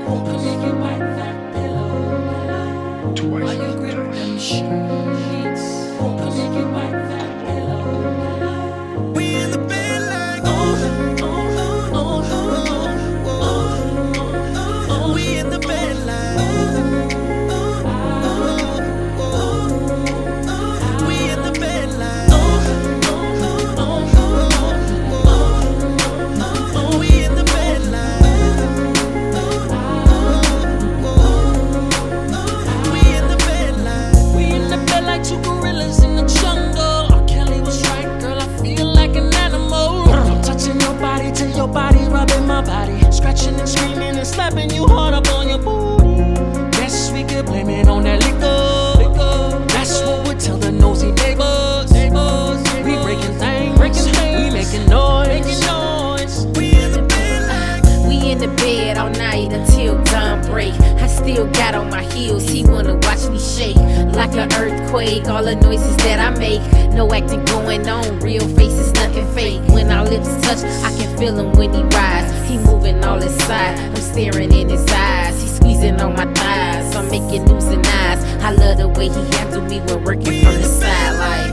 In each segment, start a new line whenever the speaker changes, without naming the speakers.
Make you bite that pillow.
Twice.
While you grip them sheets. Make you bite that pillow.
We in the bed like we in the bed like we in the bed like we in the bed like we in the bed like
We in the bed like two gorillas in the jungle. R. Kelly was right, girl, I feel like an animal. I'm touching your body till your body rubbing my body. Scratching and screaming and slapping you hard up on your booty. Guess we could blame it on that liquor. That's what we tell the nosy neighbors. We breaking things, we making noise.
we in the bed like
We in the bed all night until dawn break. I still got on my heels, he wanna watch me shake like an earthquake. All the noises that I make, no acting going on, real faces, nothing fake. When our lips touch, I can feel him when he rides. He moving all inside, I'm staring in his eyes. He squeezing on my thighs, I'm making news and eyes. I love the way he handle me when working from the side like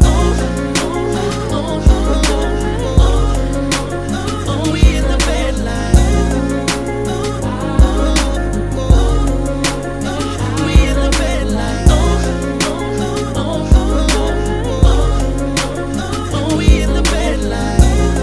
we in the bed like we in the bed like we in the bed like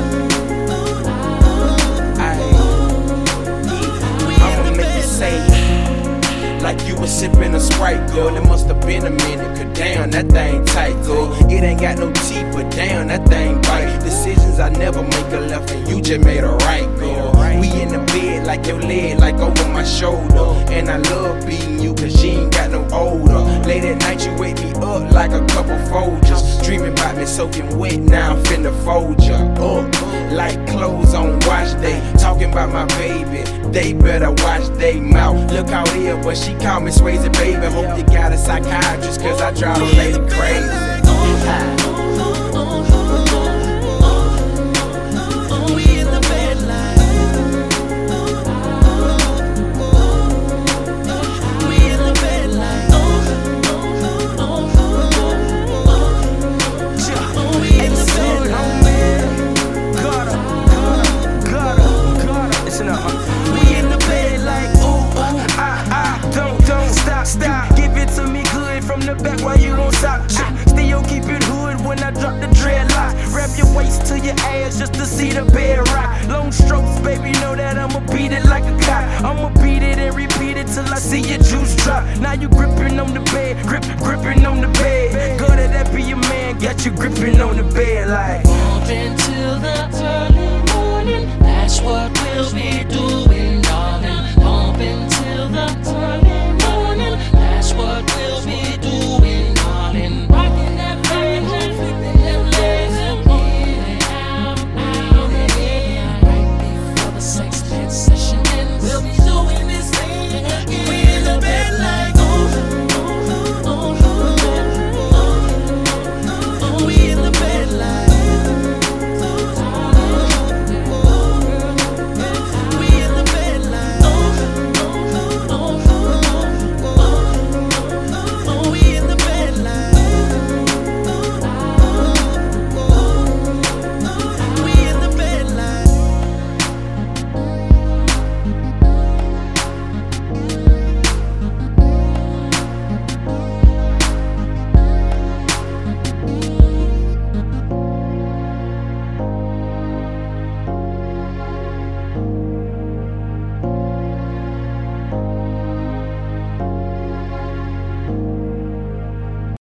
I'ma make you say like you was sipping a Sprite, girl. It must have been a minute, cause damn, that thing tight, girl. It ain't got no teeth, but damn, that thing bite. Decisions I never make a left, and you just made a right, girl. We in the bed like your leg, like over my shoulder. And I love beating you, cause she ain't got no odor. Late at night, you wake me up like a couple Folgers. Dreaming about me soaking wet, now I'm finna fold ya up. Like clothes on wash day. Talking about my baby, they better watch they mouth. Look out here, but she call me Swayze, baby. Hope you got a psychiatrist, cause I drive a lady crazy. We in the bed like we in the bed like we in the bed like
Listen up,
we in the bed like
stop. Give it to me good from the back while you won't stop. Still keep it hood when I drop the dreadlocks. Wrap your waist to your ass just to see the bed rock. Long strokes, baby, know that I'ma beat it like a cop. I'ma beat it and repeat it till I see your juice drop. Now you gripping on the bed, gripping on the bed. Go to that be your man, got you gripping on the bed like
Bump into